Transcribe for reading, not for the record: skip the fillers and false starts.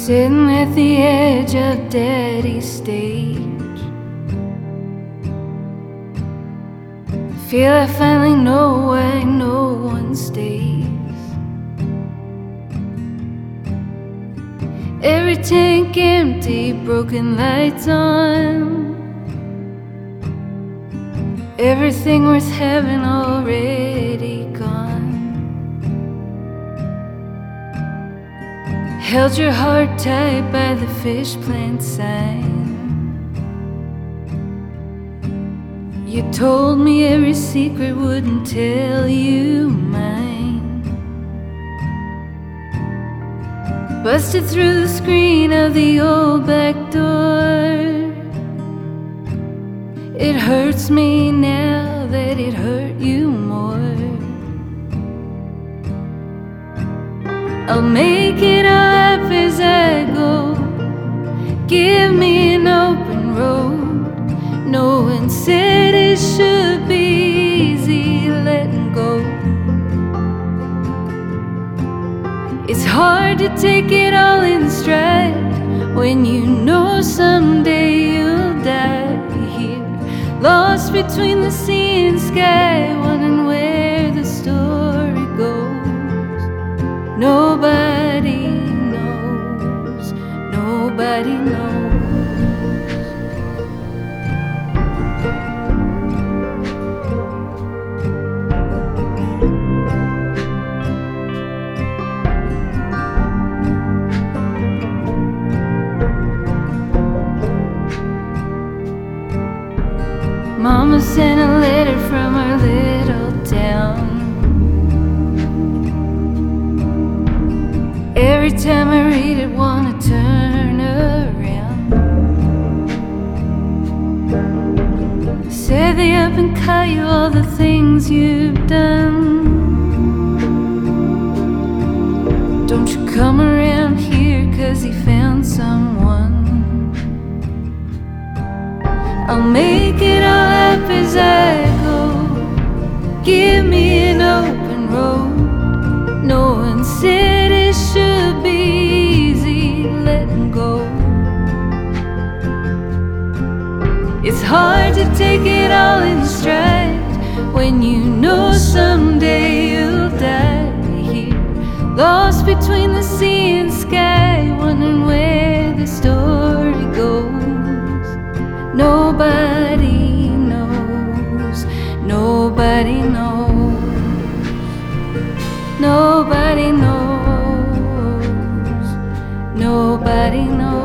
Sitting at the edge of Daddy's stage, feel I finally know why no one stays. Every tank empty, broken lights on, everything worth having already gone. Held your heart tight by the fish plant sign. You told me every secret, wouldn't tell you mine. Busted through the screen of the old back door. It hurts me now that it hurt you more. I'll make it up as I go. Give me an open road. No one said it should be easy letting go. It's hard to take it all in stride when you know someday you'll die here, lost between the sea and sky, wondering where the story goes. Nobody knows, nobody knows. Mama sent a letter from her little town. Every time I read it, wanna turn around. Said they up and cut you all the things you've done. Don't you come around here, 'cause he found someone. I'll make it all up as I go. Give me an open road. No one said it should be easy letting go. It's hard to take it all in stride when you know someday you'll die here, lost between the sea and sky, wondering where the story goes. Nobody knows, nobody knows, nobody knows, nobody knows.